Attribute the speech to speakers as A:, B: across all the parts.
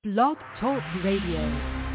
A: Blog Talk Radio.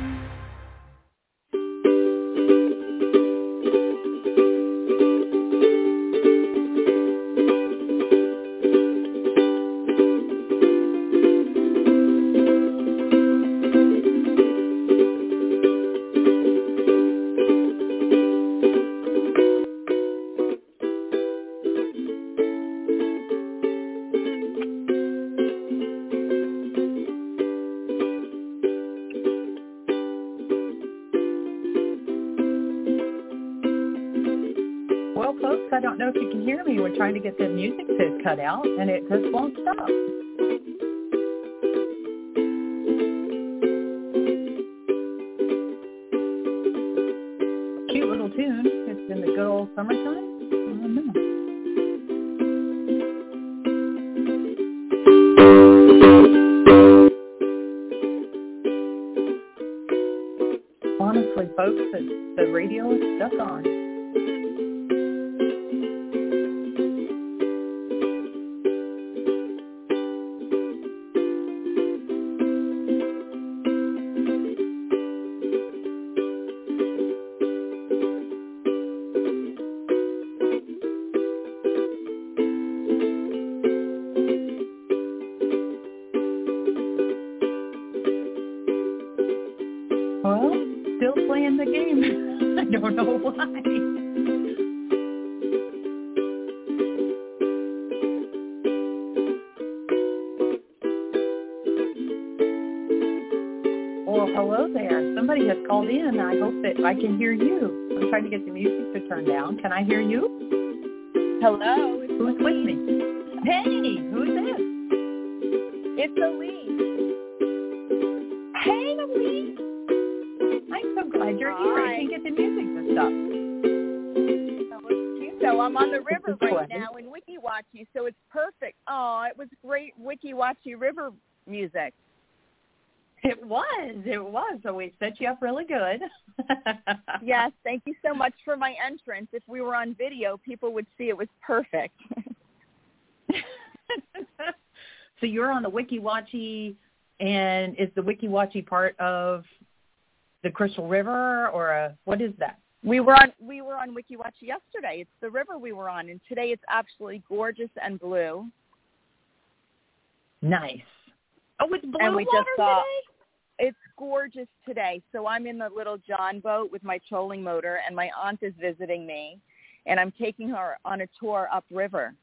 B: We're trying to get the music to cut out, and it just won't stop. Cute little tune. It's in the good old summertime. I don't know. Honestly, folks, the radio is stuck on. In. I hope that I can hear you. I'm trying to get the music to turn down. Can I hear you?
C: Hello.
B: Who's with me? Hey, who's this?
C: It's Elise.
B: Hey, Elise. I'm so glad you're here. I can get the music to stop.
C: So I'm on the river right now in Weeki Wachee, so it's perfect. Oh, it was great Weeki Wachee river music.
B: It was. So we set you up really good.
C: Yes, thank you so much for my entrance. If we were on video, people would see it was perfect.
B: So you're on the Weeki Wachee, and is the Weeki Wachee part of the Crystal River, or what is that?
C: We were on Weeki Wachee yesterday. It's the river we were on, and today it's absolutely gorgeous and blue.
B: Nice. Oh, it's blue
C: and we
B: water
C: just saw,
B: today?
C: It's gorgeous today. So I'm in the little John boat with my trolling motor, and my aunt is visiting me, and I'm taking her on a tour upriver.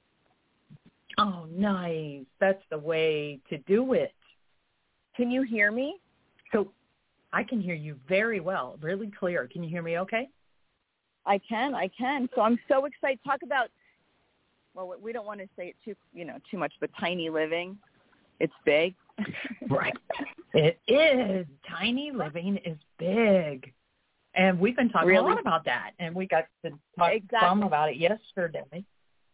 B: Oh, nice. That's the way to do it.
C: Can you hear me?
B: So I can hear you very well, really clear. Can you hear me okay?
C: I can. So I'm so excited. Talk about, well, we don't want to say it too much, but tiny living. It's big.
B: Right. It is. Tiny living is big. And we've been talking a lot about that. And we got to talk some about it yesterday.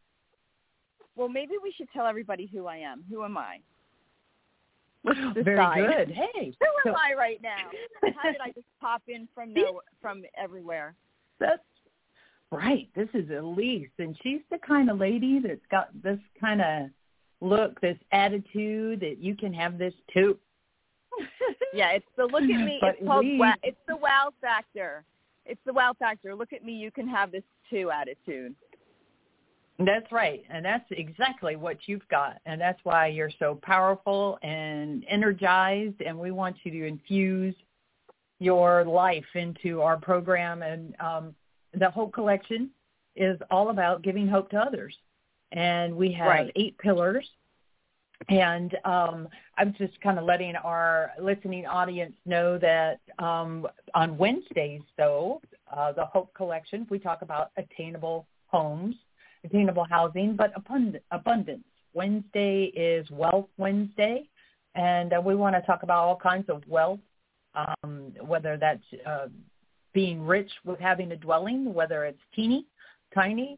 C: Well, maybe we should tell everybody who I am. Who am I? Let's decide.
B: Very good. Hey.
C: Who am I right now? How did I just pop in from everywhere?
B: That's right. This is Elise. And she's the kind of lady that's got this kind of look, this attitude that you can have this too.
C: Yeah, it's the look at me. It's called it's the wow factor. It's the wow factor. Look at me, you can have this too attitude.
B: That's right. And that's exactly what you've got. And that's why you're so powerful and energized. And we want you to infuse your life into our program. And the Hope Collection is all about giving hope to others. And we have 8 pillars. And I'm just kind of letting our listening audience know that on Wednesdays, though, the Hope Collection, we talk about attainable homes, attainable housing, but abundance. Wednesday is Wealth Wednesday, and we want to talk about all kinds of wealth, whether that's being rich with having a dwelling, whether it's teeny, tiny,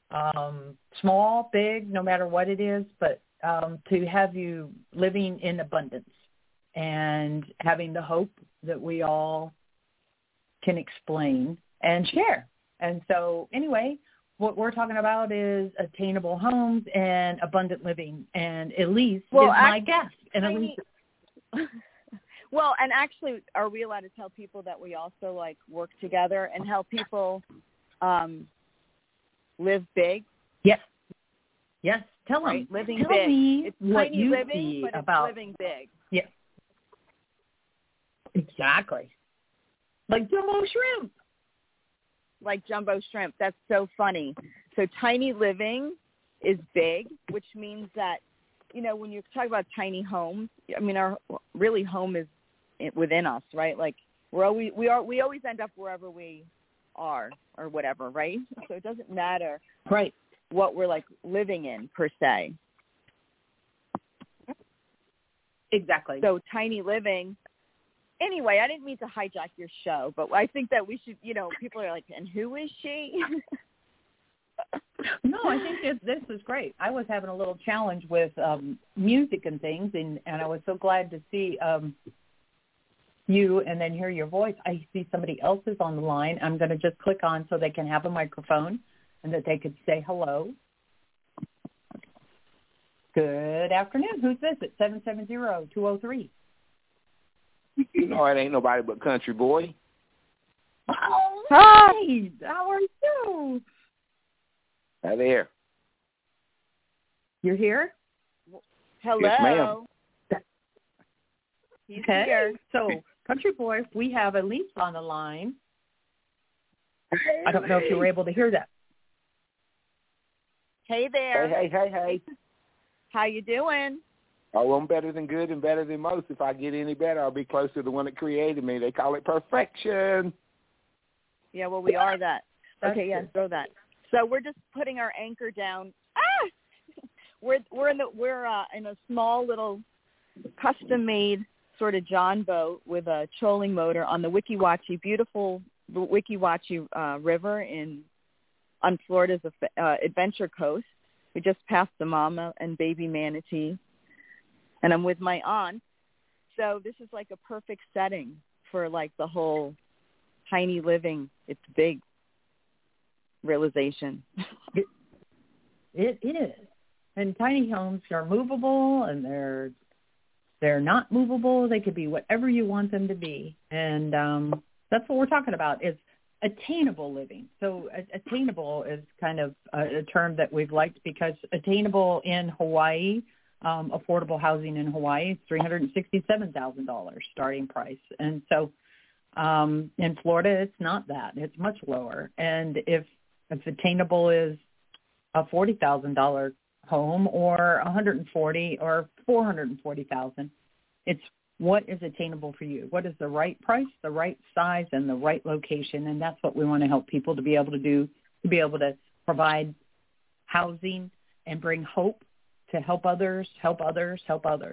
B: small, big, no matter what it is, but to have you living in abundance and having the hope that we all can explain and share. And so anyway, what we're talking about is attainable homes and abundant living. And Elise is my guest. And Elise,
C: Well, and actually, are we allowed to tell people that we also like work together and help people live big?
B: Yes. Yes. Tell
C: Right?
B: them.
C: Living
B: Tell
C: big.
B: me
C: It's
B: what
C: tiny
B: you
C: living,
B: see
C: but
B: about
C: it's living big.
B: Yes. Exactly. Like jumbo shrimp.
C: Like jumbo shrimp. That's so funny. So tiny living is big, which means that, you know, when you talk about tiny homes, I mean, our really home is within us, right? Like we always end up wherever we are or whatever, right? So it doesn't matter
B: Right.
C: what we're like living in per se.
B: Exactly.
C: So tiny living. Anyway, I didn't mean to hijack your show, but I think that we should, you know, people are like, and who is she?
B: No, I think this is great. I was having a little challenge with music and things, and I was so glad to see you and then hear your voice. I see somebody else is on the line. I'm going to just click on so they can have a microphone and that they could say hello. Good afternoon. Who's this at 770-203?
D: You know it ain't nobody but Country Boy.
B: Oh, hi. How are you?
D: Hi there.
B: You're here?
C: Hello.
D: Yes, ma'am.
C: He's
B: Okay.
C: here.
B: So, Country Boy, we have Elise on the line. I don't know if you were able to hear that.
C: Hey there.
D: Hey.
C: How you doing?
D: Oh, I'm better than good and better than most. If I get any better, I'll be close to the one that created me. They call it perfection.
C: Yeah, well, we are that.
B: That's
C: Okay, yeah,
B: good.
C: throw that. So we're just putting our anchor down. We're in a small little custom-made sort of John boat with a trolling motor on the beautiful Weeki Wachee River on Florida's Adventure Coast. We just passed the mama and baby manatee, and I'm with my aunt. So this is like a perfect setting for like the whole tiny living. It's big realization.
B: It is. And tiny homes are movable, and they're not movable. They could be whatever you want them to be. And that's what we're talking about is attainable living. So attainable is kind of a term that we've liked because attainable in Hawaii, affordable housing in Hawaii is $367,000 starting price. And so in Florida, it's not that. It's much lower. And if attainable is a $40,000 home or $140,000 or $440,000, it's what is attainable for you. What is the right price, the right size, and the right location? And that's what we want to help people to be able to do, to be able to provide housing and bring hope to help others, help others, help others.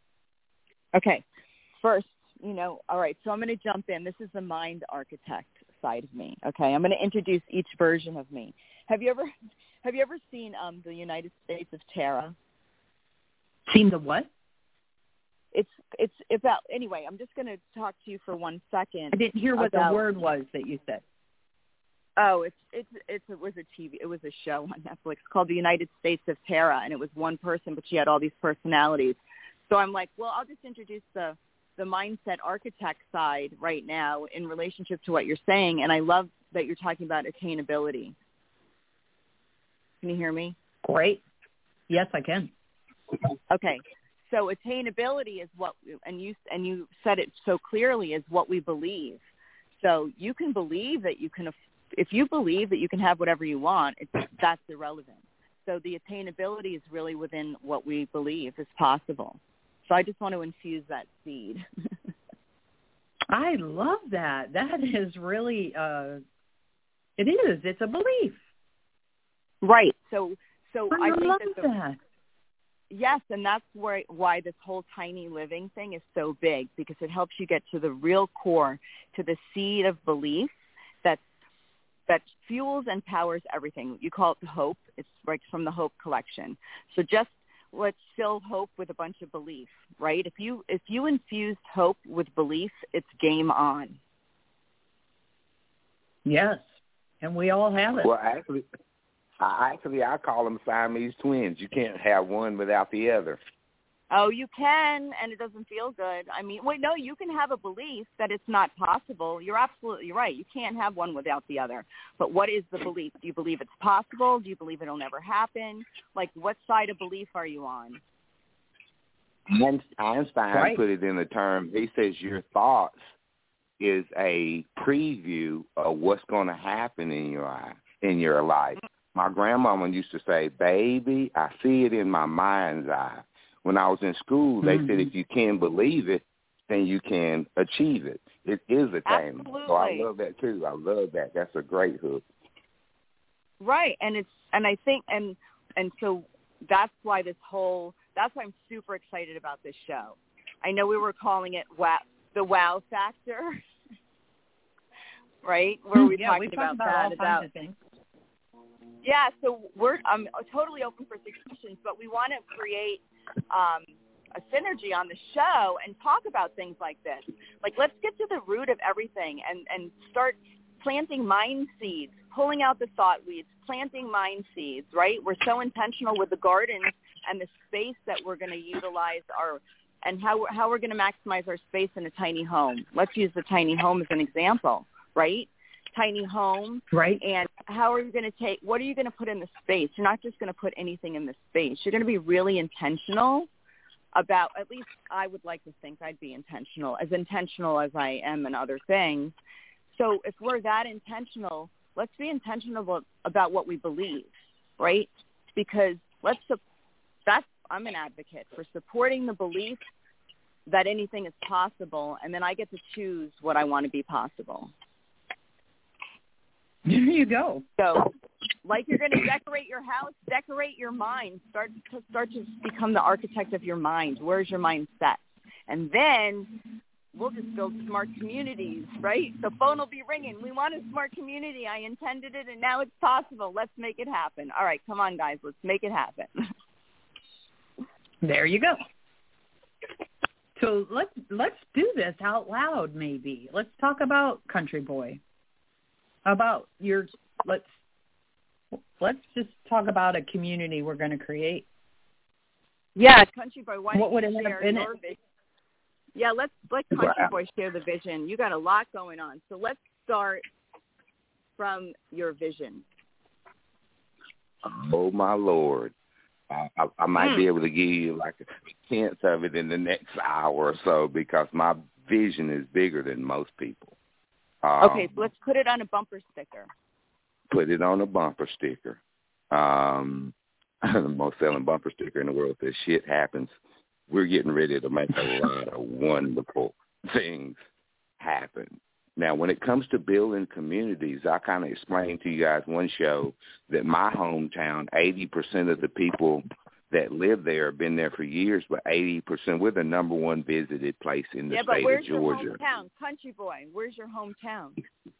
C: Okay. First, all right, so I'm going to jump in. This is the mind architect side of me, okay? I'm going to introduce each version of me. Have you ever seen the United States of Terra?
B: Seen the what?
C: It's about, anyway, I'm just going to talk to you for 1 second.
B: I didn't hear what the word was that you said.
C: Oh, it was a show on Netflix called The United States of Terra, and it was one person, but she had all these personalities. So I'm like, well, I'll just introduce the mindset architect side right now in relationship to what you're saying, and I love that you're talking about attainability. Can you hear me?
B: Great. Yes, I can.
C: Okay. So attainability is what, and you said it so clearly, is what we believe. So you can believe that you can, if you believe that you can have whatever you want, that's irrelevant. So the attainability is really within what we believe is possible. So I just want to infuse that seed.
B: I love that. That is really, it is. It's a belief.
C: Right. So I think
B: love
C: that. Yes, and that's why this whole tiny living thing is so big, because it helps you get to the real core, to the seed of belief that fuels and powers everything. You call it the hope. It's right from the Hope Collection. So just let's fill hope with a bunch of belief, right? If you infused hope with belief, it's game on.
B: Yes, and we all have it.
D: Well, actually, I call them Siamese twins. You can't have one without the other.
C: Oh, you can, and it doesn't feel good. I mean, wait, no, you can have a belief that it's not possible. You're absolutely right. You can't have one without the other. But what is the belief? Do you believe it's possible? Do you believe it'll never happen? Like, what side of belief are you on?
D: Einstein put it in a term. He says your thoughts is a preview of what's going to happen in your life. My grandmama used to say, "Baby, I see it in my mind's eye." When I was in school, they said if you can believe it, then you can achieve it. It is attainable.
C: Absolutely.
D: So I love that too. I love that. That's a great hook.
C: Right, and I think so that's why I'm super excited about this show. I know we were calling it the wow factor, right? Where we talked about that
B: kinds of things.
C: Yeah, so I'm totally open for suggestions, but we want to create a synergy on the show and talk about things like this. Like, let's get to the root of everything and start planting mind seeds, pulling out the thought weeds, planting mind seeds, right? We're so intentional with the gardens and the space that we're going to utilize and how we're going to maximize our space in a tiny home. Let's use the tiny home as an example, right? Tiny home,
B: right?
C: And how are you going to what are you going to put in the space? You're not just going to put anything in the space. You're going to be really intentional about, at least I would like to think I'd be intentional as I am in other things. So if we're that intentional, let's be intentional about what we believe, right? Because I'm an advocate for supporting the belief that anything is possible, and then I get to choose what I want to be possible.
B: There you go.
C: So, like you're going to decorate your house, decorate your mind. Start to become the architect of your mind. Where's your mind set? And then we'll just build smart communities, right? The phone will be ringing. We want a smart community. I intended it, and now it's possible. Let's make it happen. All right, come on, guys. Let's make it happen.
B: There you go. So let's do this out loud, maybe. Let's talk about Country Boy. About let's just talk about a community we're going to create.
C: Yeah, Country Boy,
B: what would it share your vision?
C: Yeah, let Country Boy share the vision. You got a lot going on. So let's start from your vision.
D: Oh, my Lord. I might be able to give you like a tenth of it in the next hour or so because my vision is bigger than most people.
C: Okay, so let's put it on a bumper sticker.
D: Put it on a bumper sticker. The most selling bumper sticker in the world says shit happens. We're getting ready to make a lot of wonderful things happen. Now, when it comes to building communities, I kind of explained to you guys one show that my hometown, 80% of the people that live there have been there for years, but 80%, we're the number one visited place in the state of Georgia.
C: Yeah, but where's your hometown? Country Boy, where's your hometown?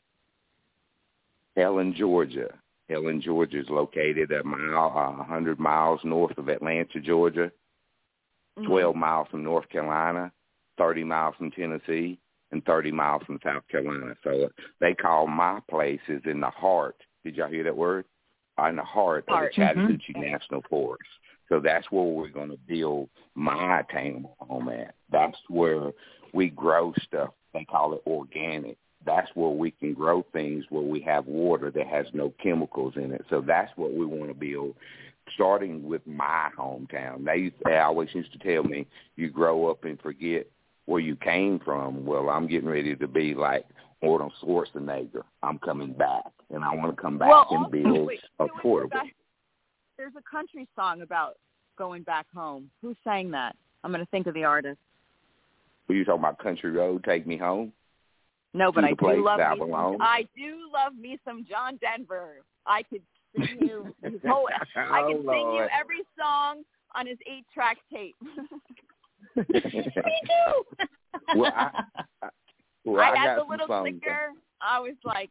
D: Helen, Georgia. Helen, Georgia is located 100 miles north of Atlanta, Georgia, 12 miles from North Carolina, 30 miles from Tennessee, and 30 miles from South Carolina. So they call my place is in the heart. Did y'all hear that word? In the heart of the Chattahoochee National Forest. So that's where we're going to build my attainable home at. That's where we grow stuff. They call it organic. That's where we can grow things where we have water that has no chemicals in it. So that's what we want to build, starting with my hometown. They always used to tell me, you grow up and forget where you came from. Well, I'm getting ready to be like Arnold Schwarzenegger. I'm coming back, and I want to come back and build affordable.
C: There's a country song about going back home. Who sang that? I'm going to think of the artist.
D: Were you talking about Country Road, Take Me Home?
C: No, but I do love me some John Denver. I could sing you his whole. I could sing you every song on his 8-track tape. Me too.
D: Well,
C: I had the little clicker. I was like,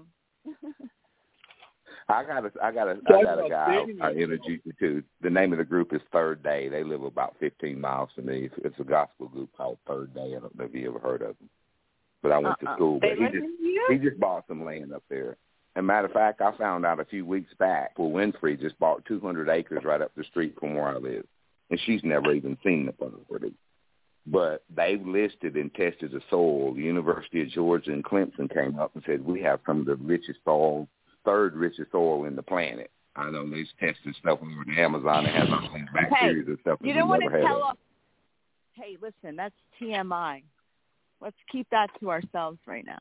D: I got a guy I introduced you to. The name of the group is Third Day. They live about 15 miles from me. It's a gospel group called Third Day. I don't know if you ever heard of them. But I went to school. But he just bought some land up there. As a matter of fact, I found out a few weeks back, Winfrey just bought 200 acres right up the street from where I live. and she's never even seen the property. But they've listed and tested the soil. The University of Georgia and Clemson came up and said, we have some of the richest soil, third richest soil in the planet. I know they've tested stuff over the Amazon that has all these bacteria and stuff that
C: you don't want to tell
D: us.
C: us. Hey, listen, that's TMI. Let's keep that to ourselves right now.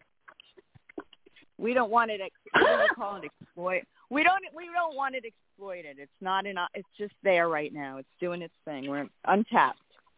C: We don't want it. What do we call it? Exploit. We don't want it exploited. It's not in. It's just there right now. It's doing its thing. We're untapped.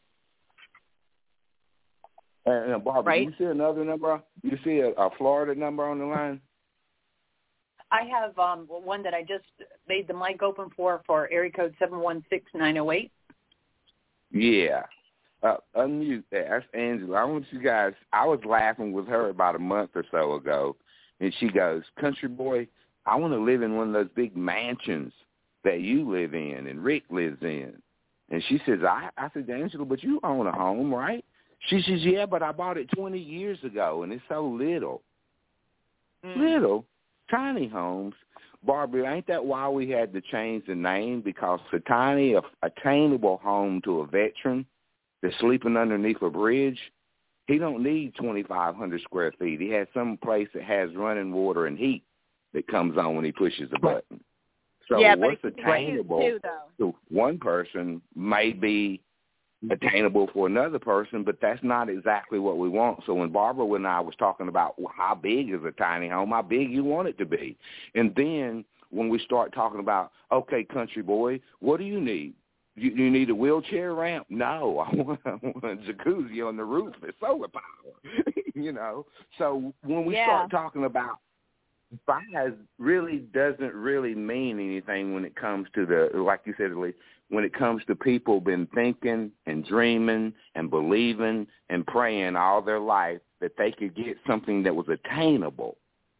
D: And Barbara,
B: right?
D: Do you see another number? You see a Florida number on the line?
B: I have one that I just made the mic open for area code 716-908.
D: Yeah. Unmute that. That's Angela. I want you guys, I was laughing with her about a month or so ago, and she goes, country boy, I want to live in one of those big mansions that you live in and Rick lives in. And she says, I said, Angela, but you own a home, right? She says, yeah, but I bought it 20 years ago, and it's so little. Little, tiny homes. Barbara, ain't that why we had to change the name? Because a tiny, attainable home to a veteran that's sleeping underneath a bridge, he don't need 2,500 square feet. He has some place that has running water and heat that comes on when he pushes a button. So
C: yeah,
D: what's
C: but
D: attainable to one person may be attainable for another person, but that's not exactly what we want. So when Barbara and I was talking about how big is a tiny home, how big you want it to be. And then when we start talking about, okay, country boy, what do you need? You need a wheelchair ramp? No, I want a jacuzzi on the roof. It's solar power, you know. So when we start talking about size, really doesn't really mean anything when it comes to the, like you said, Lee, when it comes to people been thinking and dreaming and believing and praying all their life that they could get something that was attainable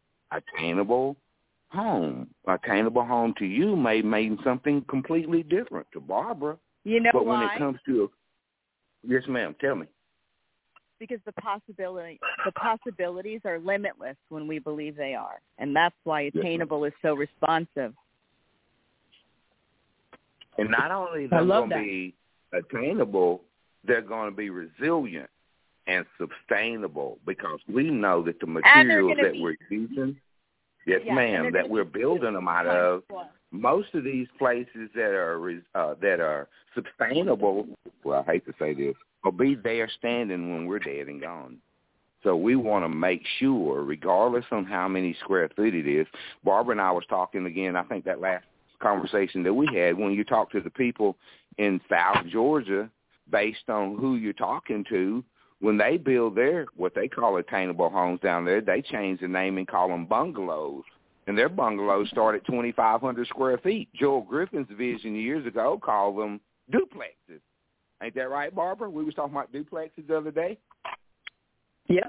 D: home. Attainable home to you may mean something completely different to Barbara.
C: You know
D: but
C: why?
D: when it comes to yes, ma'am, tell me.
C: Because the possibilities are limitless when we believe they are, and that's why attainable is so responsive.
D: And not only they're going to be attainable, they're going to be resilient and sustainable, because we know that the materials that we're using, yes, ma'am, that we're building them out of, most of these places that are sustainable, well, I hate to say this, will be there standing when we're dead and gone. So we want to make sure, regardless on how many square feet it is. Barbara and I was talking again, I think that last conversation that we had, when you talk to the people in South Georgia, based on who you're talking to, when they build their, what they call attainable homes down there, they change the name and call them bungalows. And their bungalows start at 2,500 square feet. Joel Griffin's vision years ago called them duplexes. Ain't that right, Barbara? We was talking about duplexes the other day.
B: Yeah.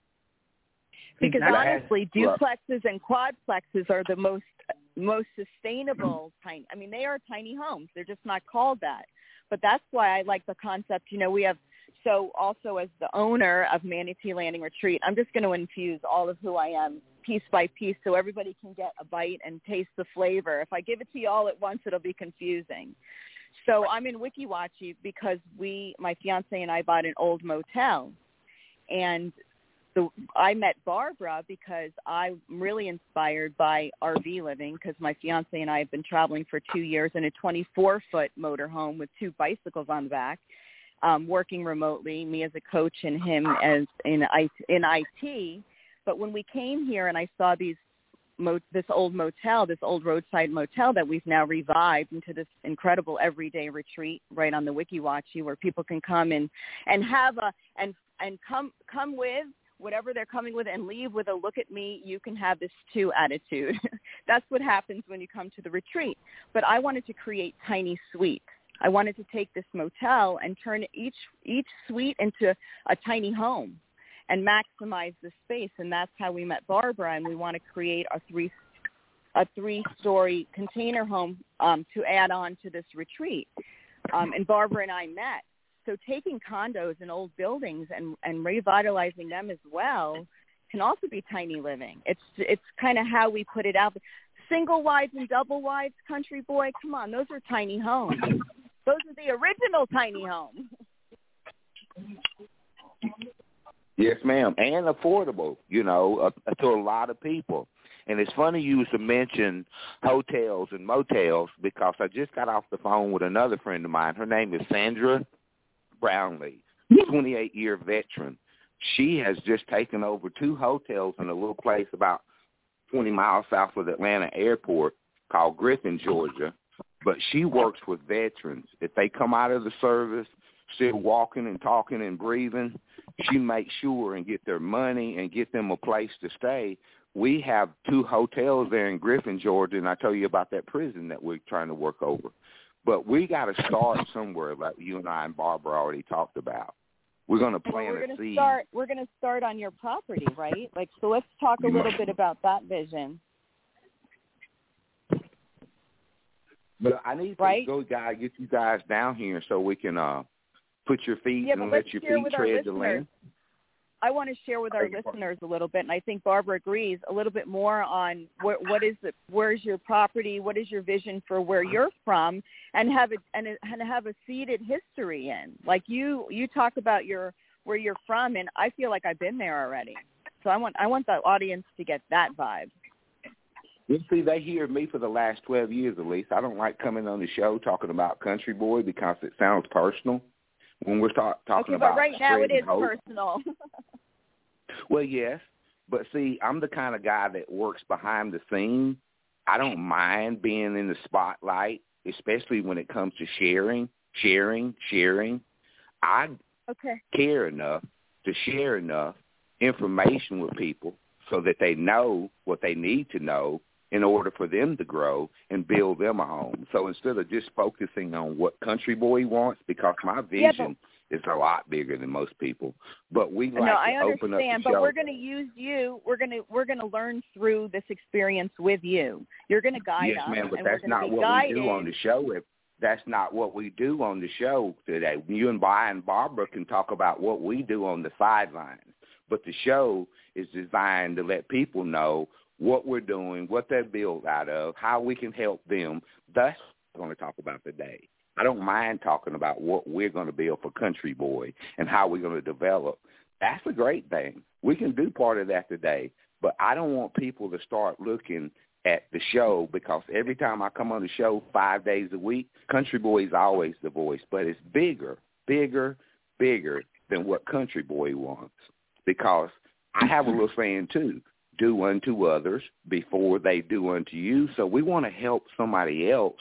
C: Because honestly, duplexes and quadplexes are the most sustainable tiny. I mean, they are tiny homes. They're just not called that. But that's why I like the concept. You know, we have, so also as the owner of Manatee Landing Retreat, I'm just going to infuse all of who I am piece by piece so everybody can get a bite and taste the flavor. If I give it to you all at once, it'll be confusing. So I'm in Weeki Wachee because my fiance and I bought an old motel. And I met Barbara because I'm really inspired by RV living, because my fiance and I have been traveling for 2 years in a 24-foot motorhome with 2 bicycles on the back, working remotely, me as a coach and him as in IT. But when we came here and I saw this old motel, this old roadside motel that we've now revived into this incredible everyday retreat right on the Weeki Wachee, where people can come and have and come with whatever they're coming with and leave with a look at me, you can have this too attitude. That's what happens when you come to the retreat. But I wanted to create tiny suites. I wanted to take this motel and turn each suite into a tiny home and maximize the space. And that's how we met Barbara, and we want to create a three-story container home to add on to this retreat. And Barbara and I met. So taking condos and old buildings and revitalizing them as well can also be tiny living. It's kind of how we put it out. Single wides and double wides, country boy, come on, those are tiny homes. Those are the original tiny homes.
D: Yes, ma'am, and affordable, to a lot of people. And it's funny you used to mention hotels and motels because I just got off the phone with another friend of mine. Her name is Sandra Brownlee, 28-year veteran. She has just taken over 2 hotels in a little place about 20 miles south of Atlanta Airport called Griffin, Georgia. But she works with veterans. If they come out of the service still walking and talking and breathing, she makes sure and get their money and get them a place to stay. We have 2 hotels there in Griffin, Georgia, and I tell you about that prison that we're trying to work over. But we got to start somewhere, like you and I and Barbara already talked about. We're going to plant a seed.
C: We're going to start on your property, right? So let's talk a little bit about that vision.
D: But I need to go, guys, get you guys down here so we can put your feet and let your feet tread the land.
C: I want to share with our listeners a little bit, and I think Barbara agrees, a little bit more on where's your property, what is your vision for where you're from, and have a seeded history in. Like you talk about where you're from, and I feel like I've been there already. So I want the audience to get that vibe.
D: You see, they hear me for the last 12 years at least. I don't like coming on the show talking about Country Boy because it sounds personal. When we're talking about
C: but right now it is
D: hope,
C: personal.
D: Well, yes, but see, I'm the kind of guy that works behind the scene. I don't mind being in the spotlight, especially when it comes to sharing. I care enough to share enough information with people so that they know what they need to know in order for them to grow and build them a home. So instead of just focusing on what Country Boy wants, because my vision is a lot bigger than most people, but we like to open up the show.
C: But we're going to use you. We're going to learn through this experience with you. You're going to guide us.
D: Yes, ma'am, but that's not what we do on the show. That's not what we do on the show today. You and Barbara can talk about what we do on the sidelines, but the show is designed to let people know what we're doing, what they're built out of, how we can help them. That's what we're going to talk about today. I don't mind talking about what we're going to build for Country Boy and how we're going to develop. That's a great thing. We can do part of that today, but I don't want people to start looking at the show because every time I come on the show 5 days a week, Country Boy is always the voice, but it's bigger than what Country Boy wants, because I have a little saying too, do unto others before they do unto you. So we want to help somebody else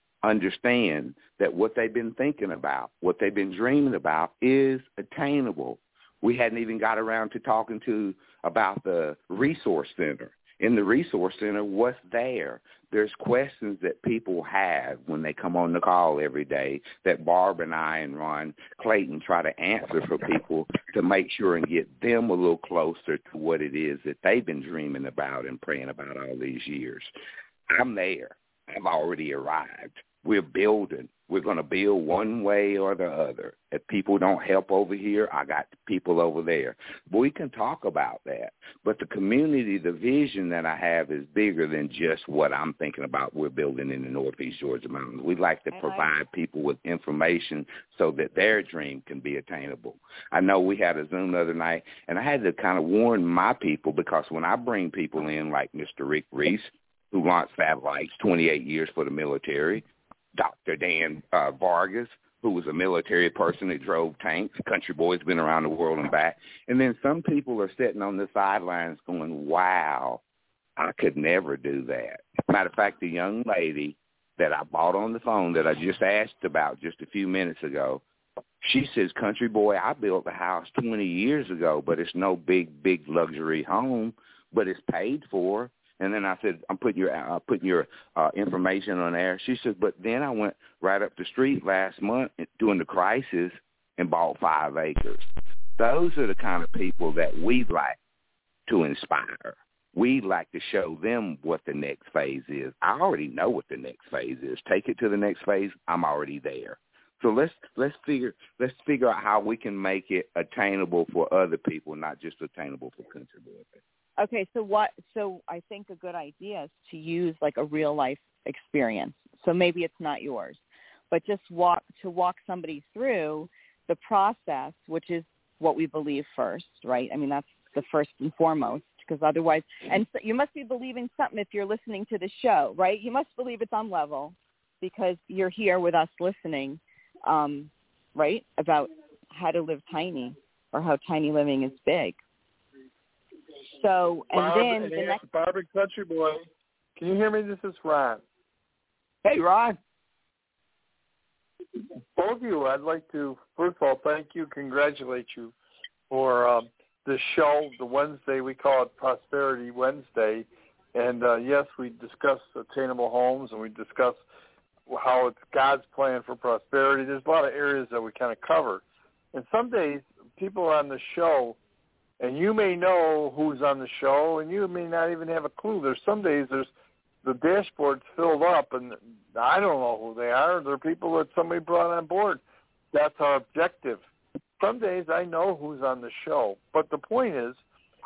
D: understand that what they've been thinking about, what they've been dreaming about is attainable. We hadn't even got around to talking about the resource center. In the resource center, what's there? There's questions that people have when they come on the call every day that Barb and I and Ron Clayton try to answer for people to make sure and get them a little closer to what it is that they've been dreaming about and praying about all these years. I'm there. I've already arrived. We're building. We're going to build one way or the other. If people don't help over here, I got people over there. We can talk about that. But the community, the vision that I have is bigger than just what I'm thinking about we're building in the Northeast Georgia Mountains. We like to provide people with information so that their dream can be attainable. I know we had a Zoom the other night, and I had to kind of warn my people because when I bring people in like Mr. Rick Reese, who launched satellites 28 years for the military, Dr. Dan Vargas, who was a military person that drove tanks. Country Boy's been around the world and back. And then some people are sitting on the sidelines going, wow, I could never do that. Matter of fact, the young lady that I bought on the phone that I just asked about just a few minutes ago, she says, Country Boy, I built a house 20 years ago, but it's no big luxury home, but it's paid for. And then I said, I'm putting your information on there. She said, but then I went right up the street last month during the crisis and bought 5 acres. Those are the kind of people that we like to inspire. We like to show them what the next phase is. I already know what the next phase is. Take it to the next phase. I'm already there. So let's figure out how we can make it attainable for other people, not just attainable for Country Boy.
C: Okay, so I think a good idea is to use like a real life experience. So maybe it's not yours. but just walk somebody through the process, which is what we believe first, right? I mean, that's the first and foremost, because otherwise, and so you must be believing something if you're listening to the show, right? You must believe it's on level because you're here with us listening, right, about how to live tiny or how tiny living is big. So, and
E: Bob,
C: then the next...
E: Bob and Country Boy, can you hear me? This is Ron.
D: Hey, Ron.
E: Both of you, I'd like to, first of all, thank you, congratulate you for the show, the Wednesday, we call it Prosperity Wednesday. And, yes, we discuss attainable homes, and we discuss how it's God's plan for prosperity. There's a lot of areas that we kind of cover. And some days, people are on the show, and you may know who's on the show, and you may not even have a clue. There's some days the dashboard's filled up, and I don't know who they are. They're people that somebody brought on board. That's our objective. Some days I know who's on the show, but the point is,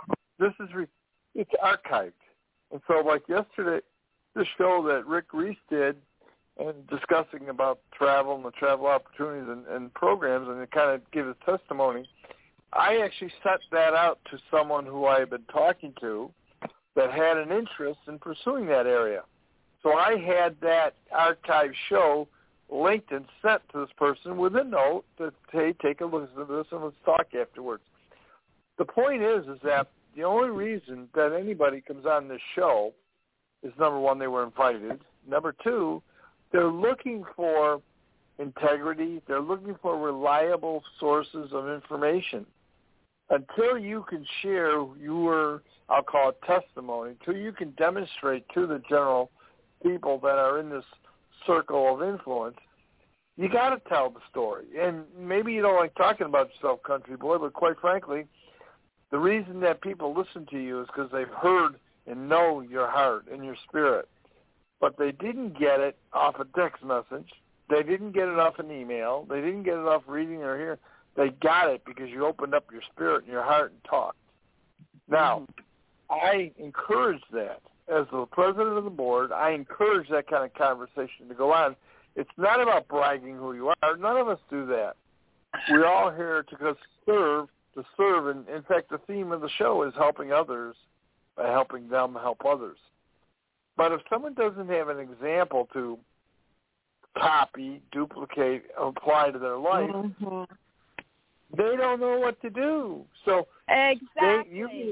E: it's archived. And so, like yesterday, the show that Rick Reese did, and discussing about travel and the travel opportunities and programs, and it kind of give his testimony, I actually sent that out to someone who I had been talking to that had an interest in pursuing that area. So I had that archive show linked and sent to this person with a note that, hey, take a look at this and let's talk afterwards. The point is that the only reason that anybody comes on this show is, number one, they were invited. Number two, they're looking for integrity. They're looking for reliable sources of information. Until you can share your, I'll call it testimony, until you can demonstrate to the general people that are in this circle of influence, you got to tell the story. And maybe you don't like talking about yourself, Country Boy, but quite frankly, the reason that people listen to you is because they've heard and know your heart and your spirit. But they didn't get it off a text message. They didn't get it off an email. They didn't get it off reading or hearing. They got it because you opened up your spirit and your heart and talked. Now, I encourage that. As the president of the board, I encourage that kind of conversation to go on. It's not about bragging who you are. None of us do that. We're all here to serve. And in fact, the theme of the show is helping others by helping them help others. But if someone doesn't have an example to copy, duplicate, apply to their life, they don't know what to do. So
C: exactly.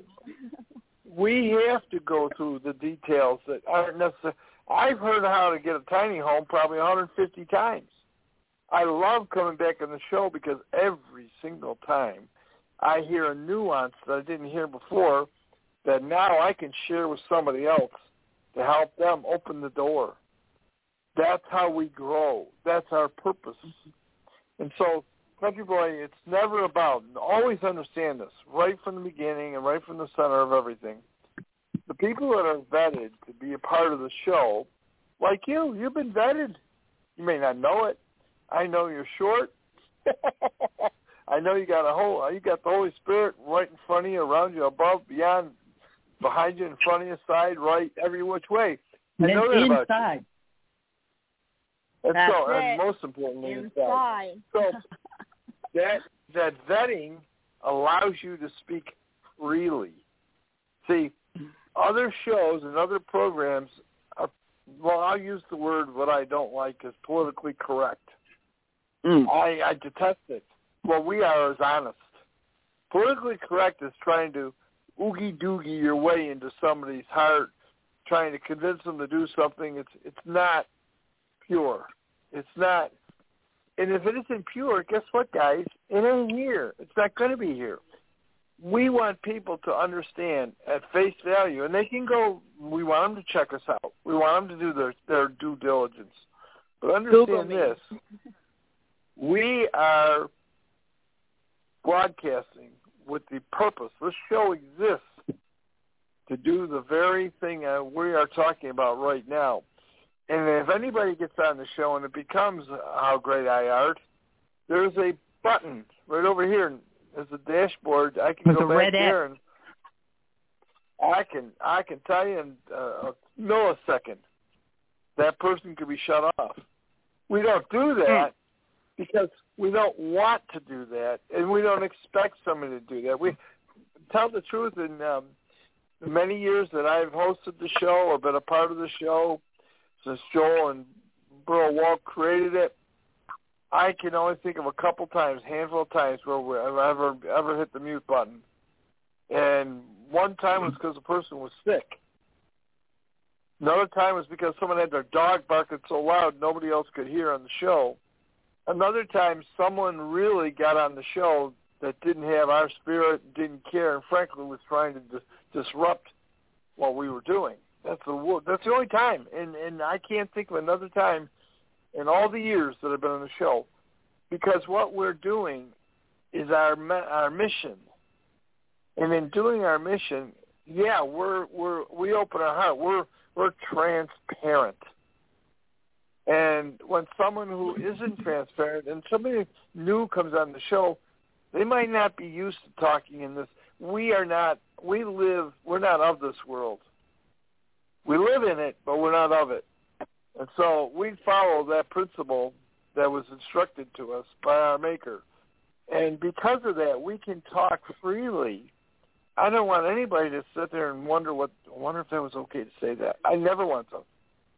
E: We have to go through the details that aren't necessary. I've heard how to get a tiny home probably 150 times. I love coming back on the show because every single time I hear a nuance that I didn't hear before that now I can share with somebody else to help them open the door. That's how we grow. That's our purpose. And so, Country Boy, it's never about, always understand this, right from the beginning and right from the center of everything. The people that are vetted to be a part of the show, like you've been vetted. You may not know it. I know you're short. I know you got the Holy Spirit right in front of you, around you, above, beyond, behind you, in front of you, side, right, every which way. I know that about you. And most importantly, inside. So that vetting allows you to speak freely. See, other shows and other programs are, well, I'll use the word what I don't like is politically correct. I detest it. What we are is honest. Politically correct is trying to oogie-doogie your way into somebody's heart, trying to convince them to do something. It's not pure. It's not. And if it isn't pure, guess what, guys? It ain't here. It's not going to be here. We want people to understand at face value, and they can go, we want them to check us out. We want them to do their due diligence. But understand this. We are broadcasting with the purpose. This show exists to do the very thing we are talking about right now. And if anybody gets on the show and it becomes How Great I Art, there's a button right over here. There's a dashboard. I can go back there and I can tell you in a millisecond that person could be shut off. We don't do that because we don't want to do that, and we don't expect somebody to do that. We tell the truth. In the many years that I've hosted the show or been a part of the show, since Joel and Burl Walt created it, I can only think of a handful of times where I've ever hit the mute button. And one time was because the person was sick. Another time was because someone had their dog barking so loud nobody else could hear on the show. Another time someone really got on the show that didn't have our spirit, didn't care, and frankly was trying to disrupt what we were doing. That's the only time. And I can't think of another time in all the years that I've been on the show, because what we're doing is our mission. And in doing our mission, we open our heart. We're transparent. And when someone who isn't transparent and somebody new comes on the show, they might not be used to talking in this. We're not of this world. We live in it, but we're not of it. And so we follow that principle that was instructed to us by our Maker. And because of that, we can talk freely. I don't want anybody to sit there and wonder if that was okay to say that. I never want that.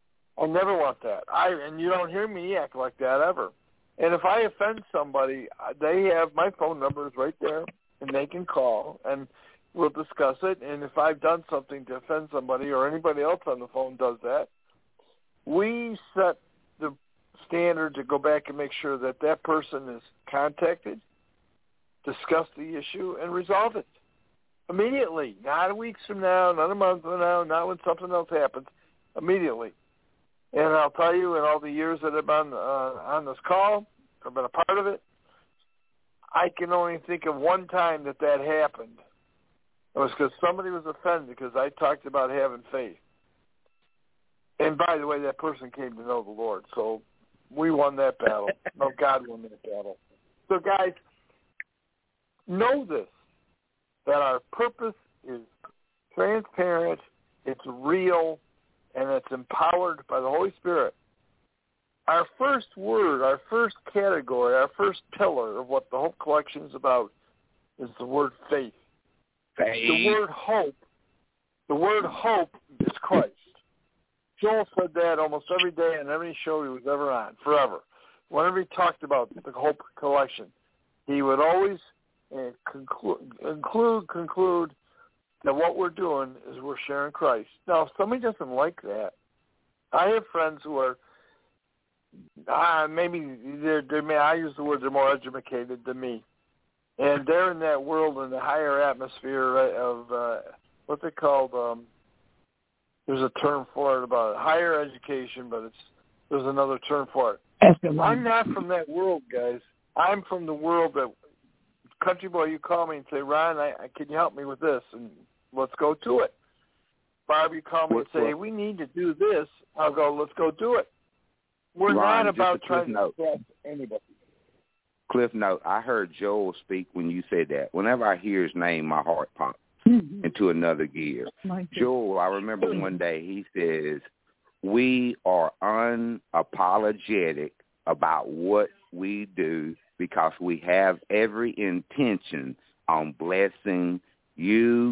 E: And you don't hear me act like that ever. And if I offend somebody, they have my phone numbers right there, and they can call, and we'll discuss it. And if I've done something to offend somebody or anybody else on the phone does that, we set the standard to go back and make sure that that person is contacted, discuss the issue, and resolve it immediately. Not weeks from now, not a month from now, not when something else happens. Immediately. And I'll tell you, in all the years that I've been on this call, I've been a part of it, I can only think of one time that happened. It was because somebody was offended because I talked about having faith. And by the way, that person came to know the Lord. So we won that battle. No, God won that battle. So guys, know this, that our purpose is transparent, it's real, and it's empowered by the Holy Spirit. Our first word, our first category, our first pillar of what the Hope Collection is about is the word faith. The word hope is Christ. Joel said that almost every day on every show he was ever on, forever. Whenever he talked about the Hope Collection, he would always conclude that what we're doing is we're sharing Christ. Now, if somebody doesn't like that, I have friends who are I use the word they're more educated than me, and they're in that world in the higher atmosphere of what's it called? There's a term for it about higher education, but there's another term for it. I'm not from that world, guys. I'm from the world that country boy. You call me and say, Ron, can you help me with this? And let's go to it. Barb, you call me and say, hey, we need to do this. I'll go, let's go do it. We're
D: Ron,
E: not about trying to impress anybody.
D: Cliff note, I heard Joel speak when you said that. Whenever I hear his name, my heart pops into another gear. Joel, I remember one day he says, we are unapologetic about what we do because we have every intention on blessing you,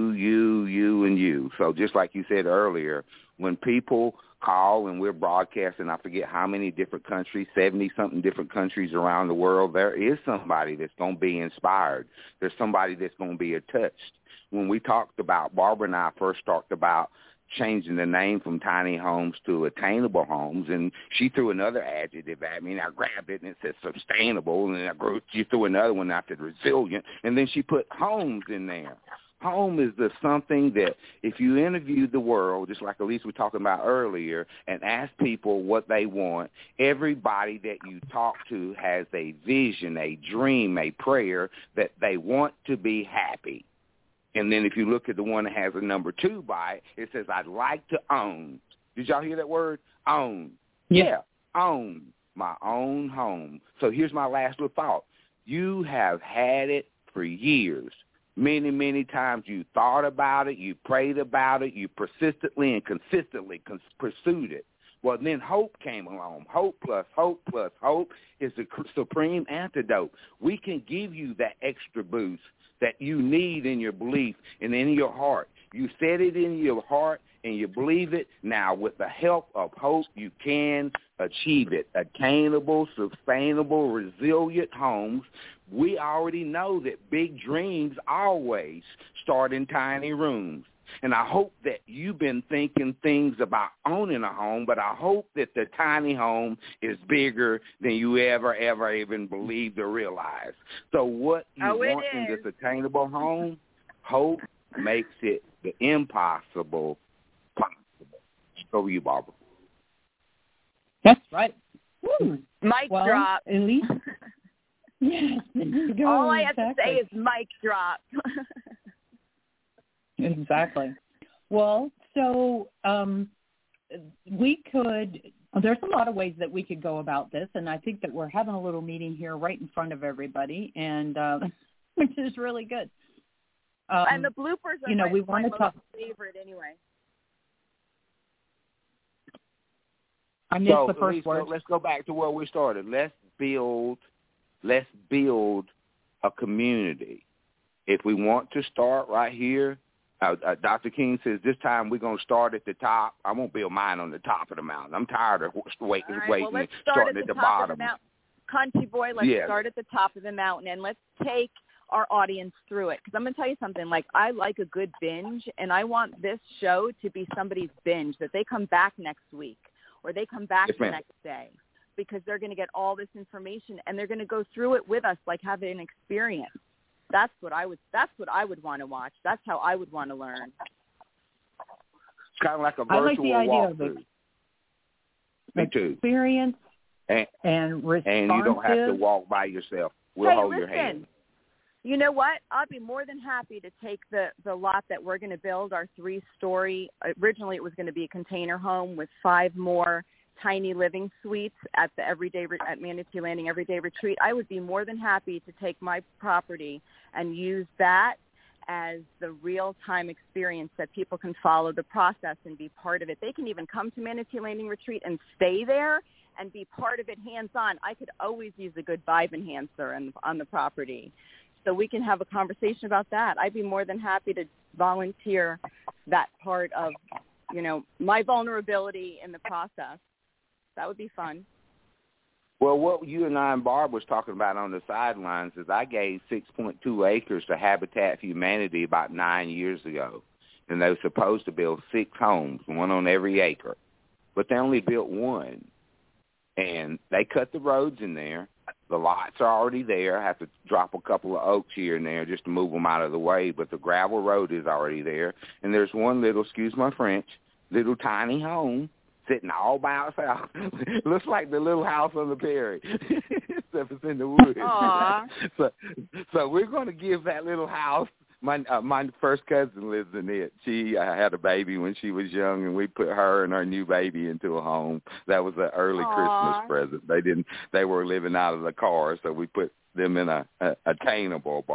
D: and you. So just like you said earlier, when people call and we're broadcasting, I forget how many different countries, 70-something different countries around the world, there is somebody that's going to be inspired. There's somebody that's going to be touched. When we talked about, Barbara and I first talked about changing the name from tiny homes to attainable homes, and she threw another adjective at me, and I grabbed it, and it said sustainable, and she threw another one out, resilient, and then she put homes in there. Home is the something that if you interview the world, just like Elise was talking about earlier, and ask people what they want, everybody that you talk to has a vision, a dream, a prayer that they want to be happy. And then if you look at the one that has a number 2 by it, it says, I'd like to own. Did y'all hear that word? Own. Yeah, own my own home. So here's my last little thought. You have had it for years. Many, many times you thought about it, you prayed about it, you persistently and consistently pursued it. Well, then hope came along. Hope plus hope plus hope is the supreme antidote. We can give you that extra boost that you need in your belief and in your heart. You set it in your heart and you believe it. Now, with the help of hope, you can achieve it. Attainable, sustainable, resilient homes. We already know that big dreams always start in tiny rooms. And I hope that you've been thinking things about owning a home, but I hope that the tiny home is bigger than you ever even believed or realized. So what you want in this attainable home, hope makes it the impossible possible. Over you, Barbara.
B: That's right. Woo.
C: Mic drop.
B: At least. Yes.
C: All I have to say is mic drop.
B: Exactly. Well, so we could, there's a lot of ways that we could go about this, and I think that we're having a little meeting here right in front of everybody, and which is really good.
C: And the bloopers are
B: we want to
C: talk favorite anyway.
B: I missed the first word.
D: Let's go back to where we started. Let's build a community. If we want to start right here, Dr. King says this time we're going to start at the top. I won't build mine on the top of the mountain. I'm tired of waiting and starting at the bottom.
C: Country boy, let's start at the top of the mountain, and let's take our audience through it. Because I'm going to tell you something, like I like a good binge, and I want this show to be somebody's binge, that they come back next week or they come back the next day, because they're going to get all this information, and they're going to go through it with us, like having an experience. That's what I would want to watch. That's how I would want to learn.
D: It's kind of like a virtual walkthrough.
B: Experience and responsive.
D: And you don't have to walk by yourself. We'll hold your hand.
C: You know what? I'd be more than happy to take the lot that we're going to build, our 3-story. Originally, it was going to be a container home with 5 more tiny living suites at Manatee Landing Everyday Retreat. I would be more than happy to take my property and use that as the real-time experience that people can follow the process and be part of it. They can even come to Manatee Landing Retreat and stay there and be part of it hands-on. I could always use a good vibe enhancer on the property. So we can have a conversation about that. I'd be more than happy to volunteer that part of, my vulnerability in the process. That would be fun.
D: Well, what you and I and Barb was talking about on the sidelines is I gave 6.2 acres to Habitat for Humanity about 9 years ago, and they were supposed to build 6 homes, 1 on every acre, but they only built 1, and they cut the roads in there. The lots are already there. I have to drop a couple of oaks here and there just to move them out of the way, but the gravel road is already there, and there's one little, excuse my French, little tiny home sitting all by itself. Looks like the little house on the prairie, except it's in the woods. So we're going to give that little house. My first cousin lives in it. She had a baby when she was young, and we put her and her new baby into a home. That was an early Christmas present. They were living out of the car, so we put them in an attainable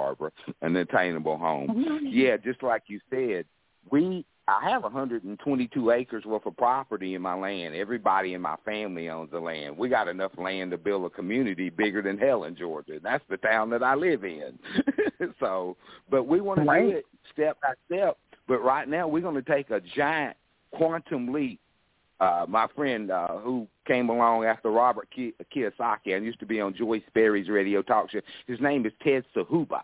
D: home. Yeah, just like you said, I have 122 acres worth of property in my land. Everybody in my family owns the land. We got enough land to build a community bigger than Helen, Georgia. That's the town that I live in. But we want to do it step by step. But right now we're going to take a giant quantum leap. My friend who came along after Robert Kiyosaki, and used to be on Joyce Berry's radio talk show, his name is Ted Sahuba.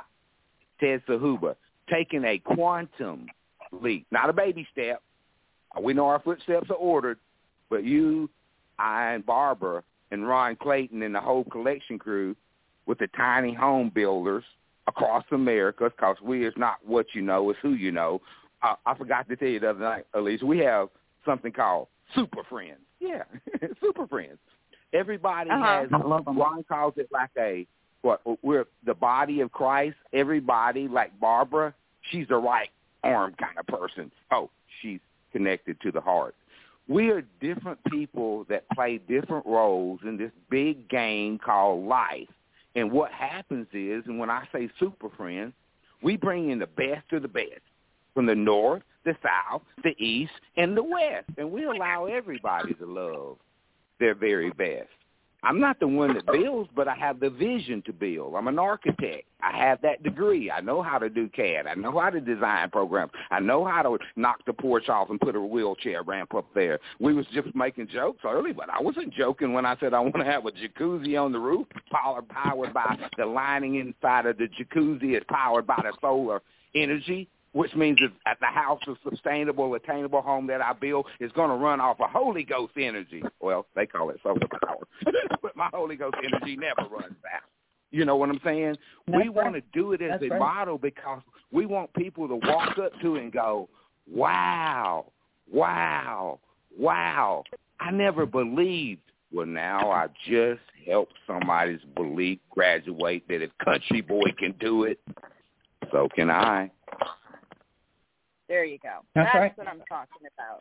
D: Taking a quantum leap, not a baby step. We know our footsteps are ordered, but you, I, and Barbara, and Ron Clayton, and the whole collection crew with the tiny home builders across America, because we is not what you know, it's who you know. I forgot to tell you the other night, Elise, we have something called Super Friends. Yeah, Super Friends. Everybody has, Ron calls it like we're the body of Christ. Everybody, like Barbara, she's the right arm kind of person. Oh, she's connected to the heart. We are different people that play different roles in this big game called life. And what happens is, and when I say super friends, we bring in the best of the best. from the north, the south, the east, and the west. And we allow everybody to love their very best. I'm not the one that builds, but I have the vision to build. I'm an architect. I have that degree. I know how to do CAD. I know how to design programs. I know how to knock the porch off and put a wheelchair ramp up there. We was just making jokes earlier, but I wasn't joking when I said I want to have a jacuzzi on the roof powered by the lining inside of the jacuzzi is powered by the solar energy, which means that the house is sustainable, attainable home that I build is going to run off of Holy Ghost energy. Well, they call it solar power, but my Holy Ghost energy never runs out. You know what I'm saying? We want to do it as a model because we want people to walk up to it and go, wow, wow, wow. I never believed. Well, now I just helped somebody's belief graduate that if Country Boy can do it, so can I.
C: There you go.
B: That's right.
C: What I'm talking about.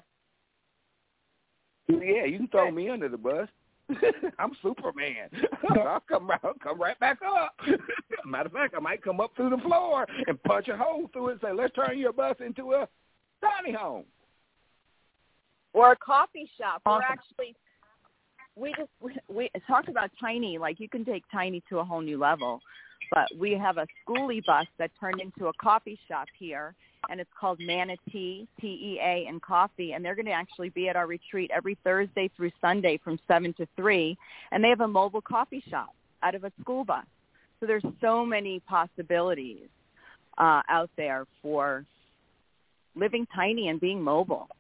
D: Yeah, you can throw me under the bus. I'm Superman. I'll come right back up. Matter of fact, I might come up through the floor and punch a hole through it and say, let's turn your bus into a tiny home.
C: Or a coffee shop.
B: Awesome.
C: We talk about tiny, like you can take tiny to a whole new level. But we have a schoolie bus that turned into a coffee shop here, and it's called Manatee, TEA, and Coffee. And they're going to actually be at our retreat every Thursday through Sunday from 7 to 3. And they have a mobile coffee shop out of a school bus. So there's so many possibilities out there for living tiny and being mobile.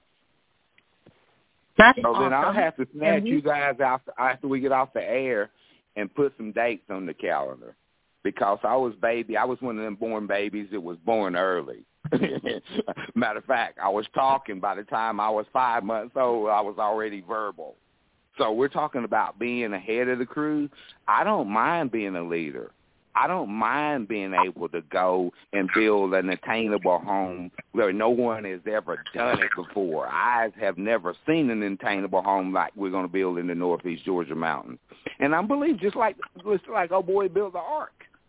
B: That's
D: so
B: awesome.
D: Then I'll have to snatch you guys out after we get off the air and put some dates on the calendar. Because I was one of them born babies that was born early. Matter of fact, I was talking by the time I was 5 months old. I was already verbal. So we're talking about being ahead of the crew. I don't mind being a leader. I don't mind being able to go and build an attainable home where no one has ever done it before. I have never seen an attainable home like we're going to build in the Northeast Georgia mountains. And I believe just like old boy built the ark.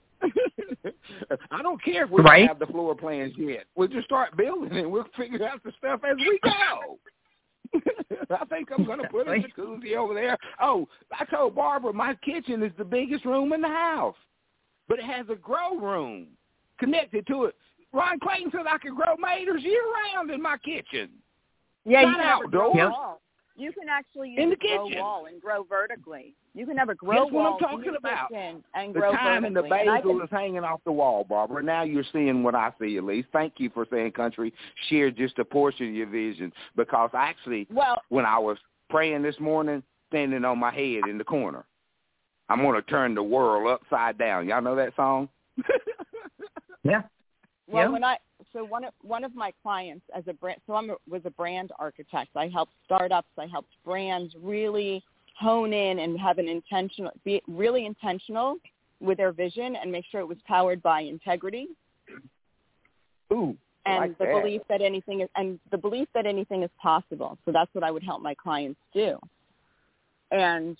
D: I don't care if we don't have the floor plans yet. We'll just start building and we'll figure out the stuff as we go. I think I'm going to put a jacuzzi over there. Oh, I told Barbara my kitchen is the biggest room in the house, but it has a grow room connected to it. Ron Clayton said I could grow tomatoes year-round in my kitchen.
C: Yeah,
D: not
C: you can
D: outdoors.
C: Have a grow wall. You can actually use a grow wall and grow vertically. You can have a grow wall.
D: That's what I'm talking about.
C: And
D: the
C: grow
D: time
C: vertically.
D: and the basil is hanging off the wall, Barbara. Now you're seeing what I see, at least. Thank you for saying, Country, share just a portion of your vision. Because actually, when I was praying this morning, standing on my head in the corner, I'm going to turn the world upside down. Y'all know that song?
B: Yeah.
C: Well, one of my clients was a brand architect. I helped startups. I helped brands really hone in and have be really intentional with their vision and make sure it was powered by integrity.
D: Ooh,
C: and the belief that anything is possible. So that's what I would help my clients do. And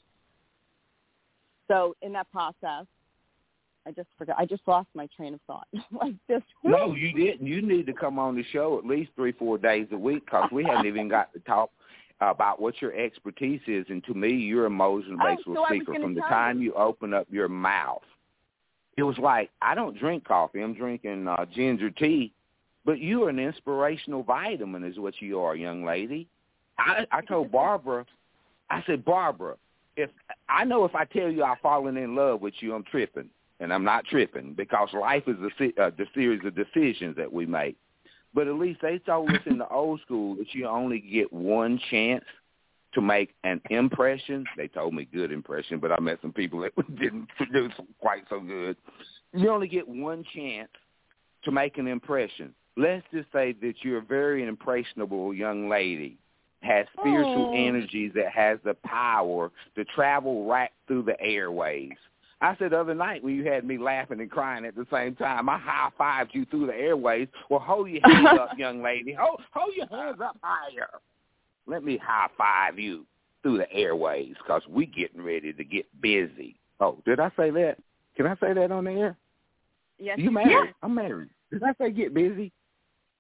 C: so in that process, I just lost my train of thought.
D: No, you didn't. You need to come on the show at least 3-4 days a week because we haven't even got to talk about what your expertise is. And to me, you're a motivational speaker. From the time you open up your mouth, it was like, I don't drink coffee. I'm drinking ginger tea. But you're an inspirational vitamin is what you are, young lady. I told Barbara, I said, Barbara, if I tell you I've fallen in love with you, I'm tripping. And I'm not tripping because life is the series of decisions that we make. But at least they told us in the old school that you only get one chance to make an impression. They told me good impression, but I met some people that didn't do quite so good. You only get one chance to make an impression. Let's just say that you're a very impressionable young lady, has spiritual energies that has the power to travel right through the airways. I said the other night when you had me laughing and crying at the same time, I high-fived you through the airways. Well, hold your hands up, young lady. Hold your hands up higher. Let me high-five you through the airways because we getting ready to get busy. Oh, did I say that? Can I say that on the air?
C: Yes.
D: You married? Yeah. I'm married. Did I say get busy?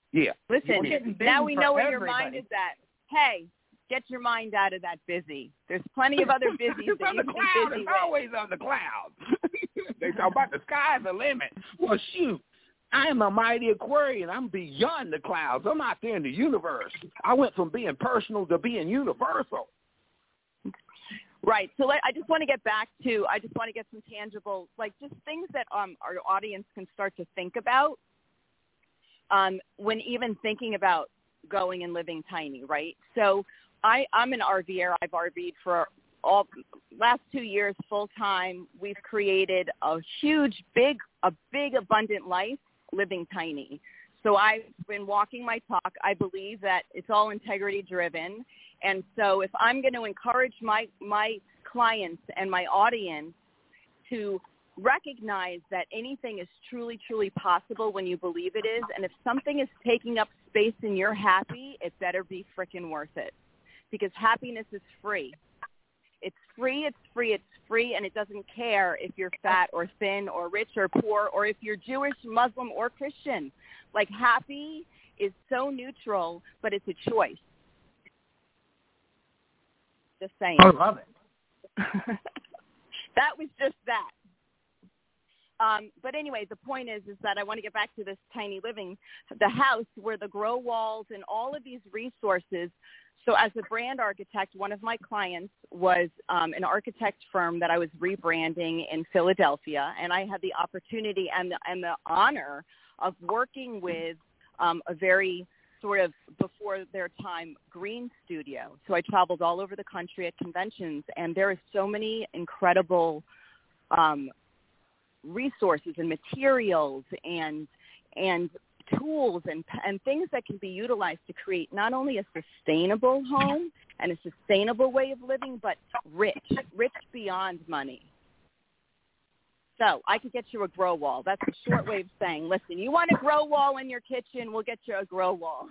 D: Yeah.
C: Listen, now we know where your mind is at. Hey, get your mind out of that busy. There's plenty of other busies that you can be busy
D: It's
C: with.
D: always on the clouds. They talk about the sky's the limit. Well, shoot, I am a mighty Aquarian. I'm beyond the clouds. I'm out there in the universe. I went from being personal to being universal.
C: Right. So I just want to get back to, I just want to get some tangible, like just things that our audience can start to think about when even thinking about going and living tiny, right? So I'm an RVer. I've RV'd for last 2 years full time. We've created a huge, big, abundant life living tiny. So I've been walking my talk. I believe that it's all integrity driven. And so if I'm going to encourage my clients and my audience to recognize that anything is truly, truly possible when you believe it is, and if something is taking up space and you're happy, it better be freaking worth it, because happiness is free. It's free, it's free, it's free, and it doesn't care if you're fat or thin or rich or poor or if you're Jewish, Muslim, or Christian. Like, happy is so neutral, but it's a choice. Just saying.
B: I love it.
C: That was just that. But anyway, the point is that I want to get back to this tiny living, the house where the grow walls and all of these resources. So as a brand architect, one of my clients was an architect firm that I was rebranding in Philadelphia, and I had the opportunity and the honor of working with a very sort of before their time green studio. So I traveled all over the country at conventions, and there are so many incredible resources and materials and tools and things that can be utilized to create not only a sustainable home and a sustainable way of living, but rich beyond money. So I could get you a grow wall. That's a short way of saying, listen, you want a grow wall in your kitchen, we'll get you a grow wall.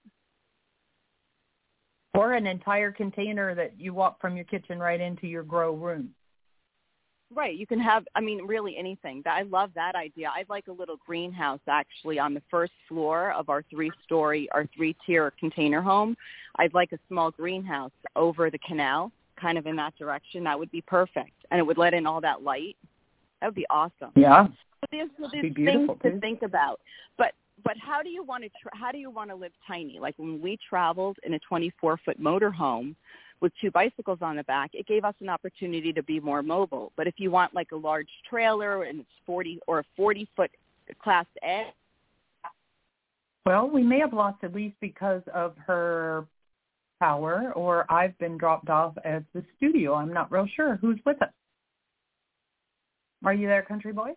B: Or an entire container that you walk from your kitchen right into your grow room.
C: Right. You can have, really anything. I love that idea. I'd like a little greenhouse actually on the first floor of our 3-tier container home. I'd like a small greenhouse over the canal, kind of in that direction. That would be perfect. And it would let in all that light. That would be awesome.
B: Yeah.
C: So there's things to think about. But how do you want to live tiny? Like when we traveled in a 24-foot motorhome with 2 bicycles on the back, it gave us an opportunity to be more mobile. But if you want like a large trailer and it's 40 or a 40-foot Class A.
B: Well, we may have lost Elise because of her power, or I've been dropped off at the studio. I'm not real sure who's with us. Are you there, country boy?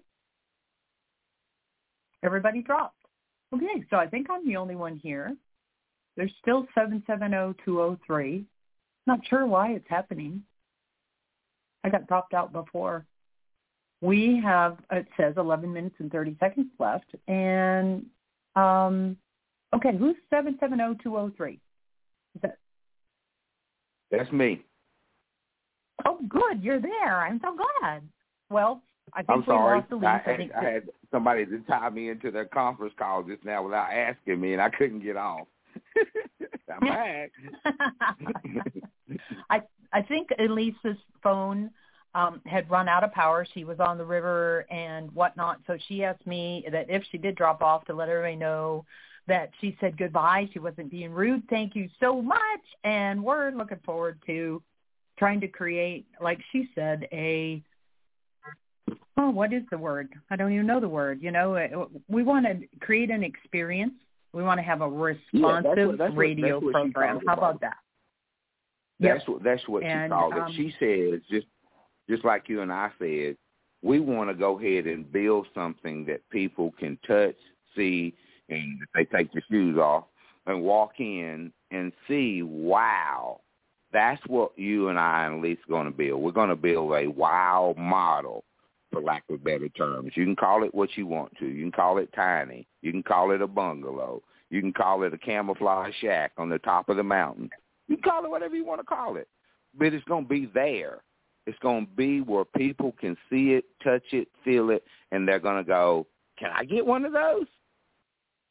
B: Everybody dropped. Okay, so I think I'm the only one here. There's still 770-203. Not sure why it's happening. I got dropped out before. We have, it says 11 minutes and 30 seconds left. And, okay, who's 770-203? Is that?
D: That's me.
B: Oh, good. You're there. I'm so glad. Well, I think
D: I'm sorry.
B: We lost Elise.
D: I had somebody to tie me into their conference call just now without asking me, and I couldn't get off. I'm back.
B: I think Elise's phone had run out of power. She was on the river and whatnot, so she asked me that if she did drop off to let everybody know that she said goodbye. She wasn't being rude. Thank you so much, and we're looking forward to trying to create, like she said, what is the word? I don't even know the word. We want to create an experience. We want to have a responsive radio program. How about that?
D: That's what she called it. She says, just like you and I said, we want to go ahead and build something that people can touch, see, and if they take their shoes off and walk in and see, wow, that's what you and I and Lisa are going to build. We're going to build a wow model, for lack of better terms. You can call it what you want to. You can call it tiny. You can call it a bungalow. You can call it a camouflage shack on the top of the mountain. You can call it whatever you want to call it. But it's going to be there. It's going to be where people can see it, touch it, feel it, and they're going to go, can I get one of those?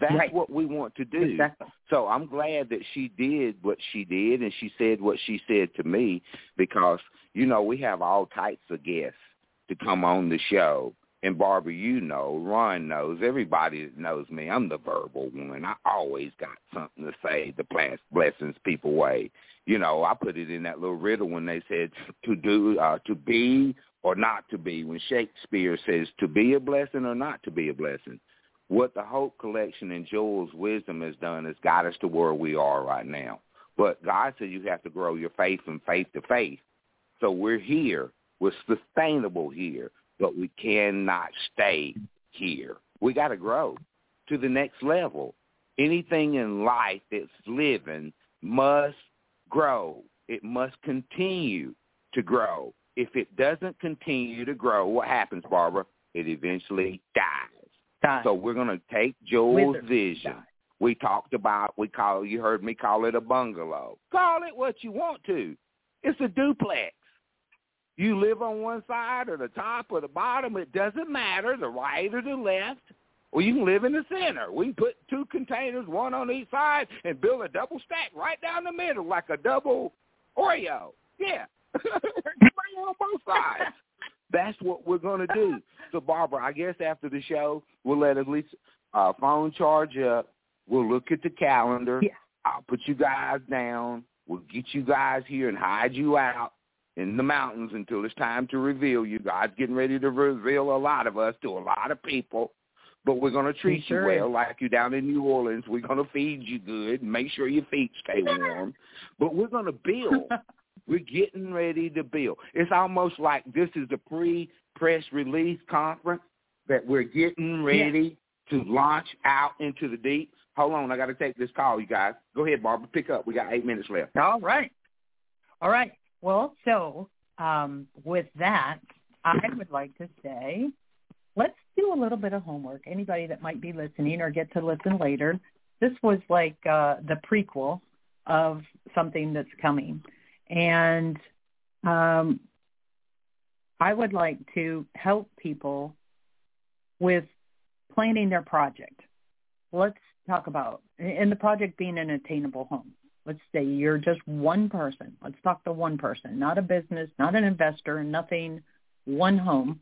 D: That's
B: right.
D: what we want to do.
B: Exactly.
D: So I'm glad that she did what she did, and she said what she said to me, because, you know, we have all types of guests to come on the show. And Barbara, you know, Ron knows, everybody that knows me, I'm the verbal one. I always got something to say the blessings people way. You know, I put it in that little riddle when they said to be or not to be, when Shakespeare says to be a blessing or not to be a blessing. What the Hope Collection and Joel's wisdom has done is got us to where we are right now. But God said you have to grow your faith from faith to faith. So we're here. We're sustainable here, but we cannot stay here. We got to grow to the next level. Anything in life that's living must grow. It must continue to grow. If it doesn't continue to grow, what happens, Barbara? It eventually dies. So we're going to take Joel's vision. We talked about, you heard me call it a bungalow. Call it what you want to. It's a duplex. You live on one side or the top or the bottom. It doesn't matter, the right or the left. Or you can live in the center. We can put two containers, one on each side, and build a double stack right down the middle like a double Oreo. Yeah. On both sides. That's what we're going to do. So, Barbara, I guess after the show, we'll let at least phone charge up. We'll look at the calendar. Yeah. I'll put you guys down. We'll get you guys here and hide you out in the mountains until it's time to reveal you. God's getting ready to reveal a lot of us to a lot of people. But we're going to treat you well, like you down in New Orleans. We're going to feed you good and make sure your feet stay warm. But we're going to build. We're getting ready to build. It's almost like this is the pre-press release conference that we're getting ready to launch out into the deep. Hold on, I got to take this call, you guys. Go ahead, Barbara. Pick up. We got 8 minutes left.
B: All right. Well, so with that, I would like to say let's do a little bit of homework. Anybody that might be listening or get to listen later, this was like the prequel of something that's coming. And I would like to help people with planning their project. Let's talk about, and the project being an attainable home. Let's say you're just one person. Let's talk to one person, not a business, not an investor, nothing, one home.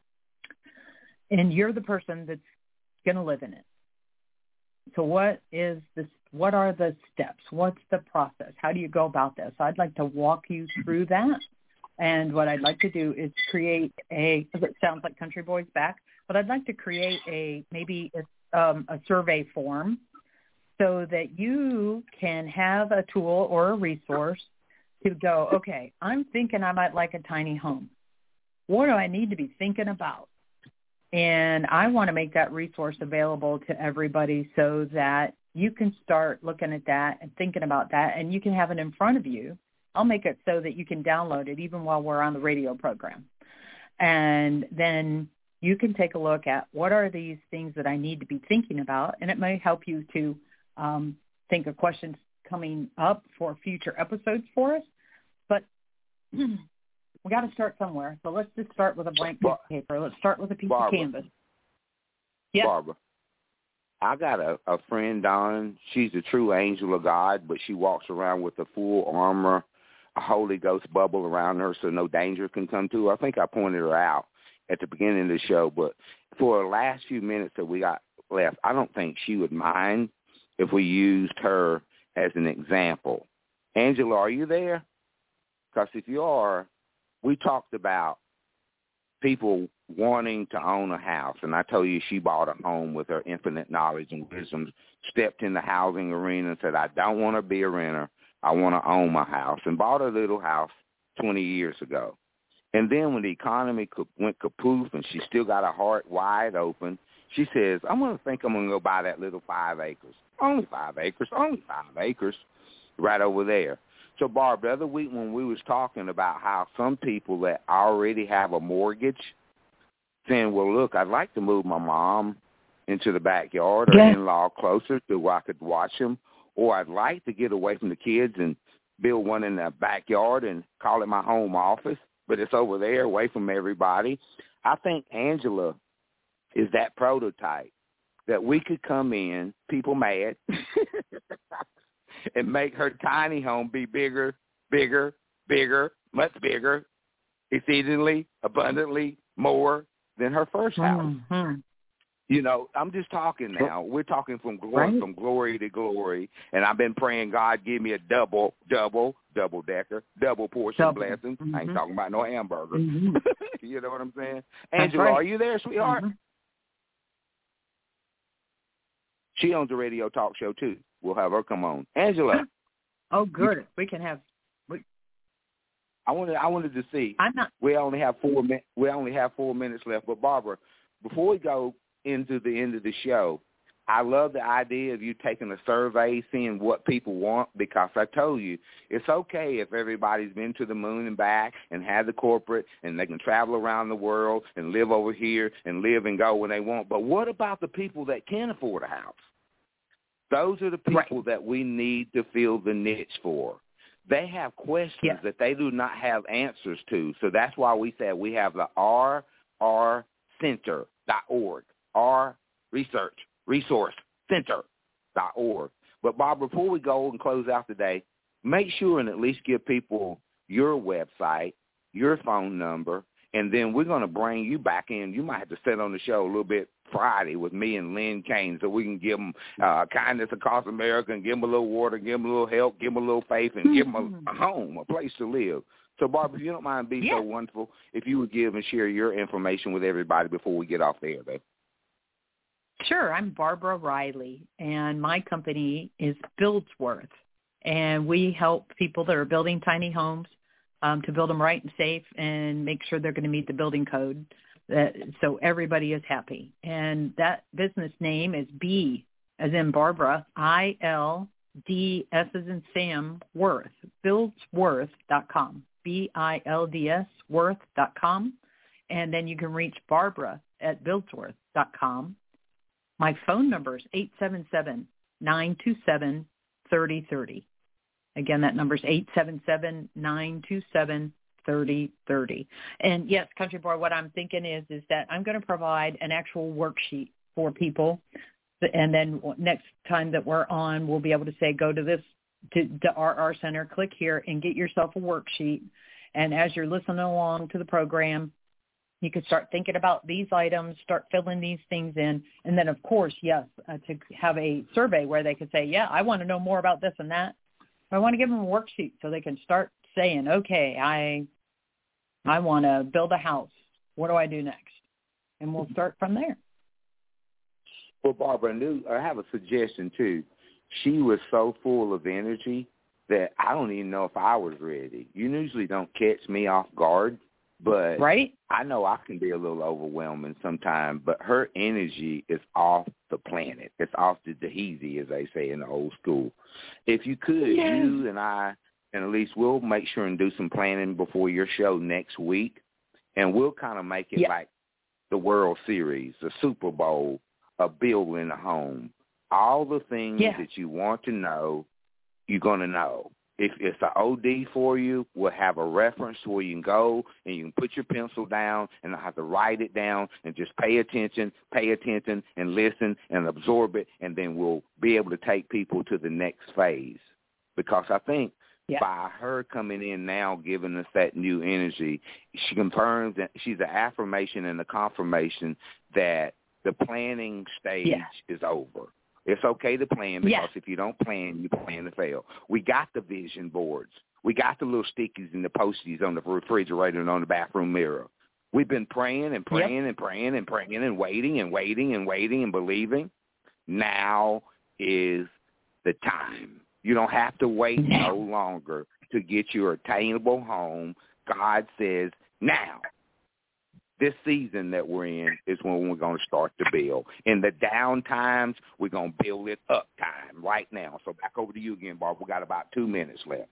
B: And you're the person that's going to live in it. So what are the steps? What's the process? How do you go about this? I'd like to walk you through that. And what I'd like to do is create it sounds like Country Boys back, but I'd like to create a survey form so that you can have a tool or a resource to go, okay, I'm thinking I might like a tiny home. What do I need to be thinking about? And I want to make that resource available to everybody so that you can start looking at that and thinking about that, and you can have it in front of you. I'll make it so that you can download it even while we're on the radio program. And then you can take a look at what are these things that I need to be thinking about, and it may help you to think of questions coming up for future episodes for us. But we got to start somewhere. So let's just start with a blank piece of paper. Let's start with a piece of canvas. Yeah.
D: Barbara, I got a friend, Dawn. She's a true angel of God, but she walks around with a full armor, a Holy Ghost bubble around her so no danger can come to her. I think I pointed her out at the beginning of the show, but for the last few minutes that we got left, I don't think she would mind if we used her as an example. Angela, are you there? Because if you are, we talked about people wanting to own a house, and I told you she bought a home with her infinite knowledge and wisdom, stepped in the housing arena and said, I don't want to be a renter. I want to own my house, and bought a little house 20 years ago. And then when the economy went kapoof and she still got her heart wide open, she says, I'm going to go buy that little 5 acres. Only 5 acres, right over there. So, Barb, the other week when we was talking about how some people that already have a mortgage saying, well, look, I'd like to move my mom into the backyard or in-law closer to where I could watch them, or I'd like to get away from the kids and build one in the backyard and call it my home office, but it's over there away from everybody. I think Angela is that prototype that we could come in, people mad, and make her tiny home be bigger, much bigger, exceedingly, abundantly more than her first house.
B: Mm-hmm.
D: You know, I'm just talking now. We're talking from glory to glory, and I've been praying, God, give me a double decker, double portion blessing.
B: Mm-hmm.
D: I ain't talking about no hamburger.
B: Mm-hmm.
D: You know what I'm saying?
B: That's
D: Angela,
B: right.
D: are you there, sweetheart?
B: Mm-hmm.
D: She owns a radio talk show too. We'll have her come on. Angela.
B: Oh, good. We can have.
D: I wanted to see.
B: I'm not.
D: We only have 4 minutes. We only have 4 minutes left. But Barbara, before we go into the end of the show, I love the idea of you taking a survey, seeing what people want, because I told you it's okay if everybody's been to the moon and back and had the corporate and they can travel around the world and live over here and live and go when they want. But what about the people that can't afford a house? Those are the people that we need to fill the niche for. They have questions that they do not have answers to. So that's why we said we have the rrcenter.org, resourcecenter.org. But, Bob, before we go and close out today, make sure and at least give people your website, your phone number, and then we're going to bring you back in. You might have to sit on the show a little bit Friday with me and Lynn Kane so we can give them kindness across America and give them a little water, give them a little help, give them a little faith, and give them a home, a place to live. So, Barbara, if you don't mind being so wonderful, if you would give and share your information with everybody before we get off the air, babe.
B: Sure. I'm Barbara Riley, and my company is Buildsworth, and we help people that are building tiny homes to build them right and safe and make sure they're going to meet the building code so everybody is happy. And that business name is B, as in Barbara, ILD, S as in Sam, Worth, buildsworth.com, BILDS, worth.com. And then you can reach Barbara at buildsworth.com. My phone number is 877-927-3030. Again, that number is 877-927-3030. And yes, Country Boy, what I'm thinking is that I'm going to provide an actual worksheet for people. And then next time that we're on, we'll be able to say, go to this, to RR Center, click here and get yourself a worksheet. And as you're listening along to the program, you could start thinking about these items, start filling these things in. And then, of course, to have a survey where they could say, yeah, I want to know more about this and that. I want to give them a worksheet so they can start saying, okay, I want to build a house. What do I do next? And we'll start from there.
D: Well, Barbara, I have a suggestion, too. She was so full of energy that I don't even know if I was ready. You usually don't catch me off guard, but I know I can be a little overwhelming sometimes, but her energy is off the planet. It's off the Tahiti, as they say in the old school. If you could, you and I, and Elise, we'll make sure and do some planning before your show next week, and we'll kind of make it like the World Series, the Super Bowl, a building a home. All the things that you want to know, you're going to know. If it's an OD for you, we'll have a reference where you can go and you can put your pencil down and not have to write it down and just pay attention and listen and absorb it, and then we'll be able to take people to the next phase. Because I think by her coming in now, giving us that new energy, she confirms that she's an affirmation and a confirmation that the planning stage is over. It's okay to plan because if you don't plan, you plan to fail. We got the vision boards. We got the little stickies and the posties on the refrigerator and on the bathroom mirror. We've been praying and praying and praying and praying and waiting and waiting and waiting and believing. Now is the time. You don't have to wait no longer to get your attainable home. God says now. This season that we're in is when we're going to start to build. In the down times, we're going to build it up time right now. So back over to you again, Barb. We got about 2 minutes left.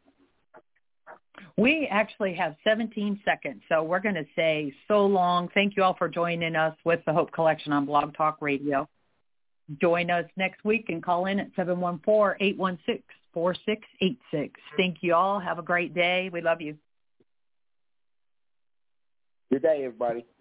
B: We actually have 17 seconds, so we're going to say so long. Thank you all for joining us with the Hope Collection on Blog Talk Radio. Join us next week and call in at 714-816-4686. Thank you all. Have a great day. We love you.
D: Good day, everybody.